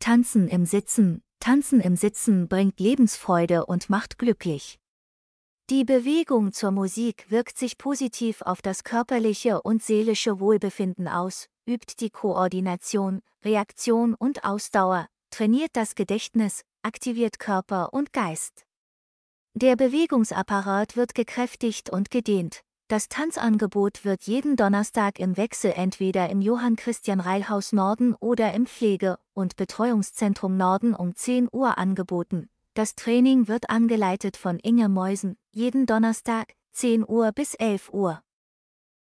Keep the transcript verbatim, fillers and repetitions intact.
Tanzen im Sitzen. Tanzen im Sitzen bringt Lebensfreude und macht glücklich. Die Bewegung zur Musik wirkt sich positiv auf das körperliche und seelische Wohlbefinden aus, übt die Koordination, Reaktion und Ausdauer, trainiert das Gedächtnis, aktiviert Körper und Geist. Der Bewegungsapparat wird gekräftigt und gedehnt. Das Tanzangebot wird jeden Donnerstag im Wechsel entweder im Johann Christian Reilhaus Norden oder im Pflege- und Betreuungszentrum Norden um zehn Uhr angeboten. Das Training wird angeleitet von Inge Meusen, jeden Donnerstag, zehn Uhr bis elf Uhr.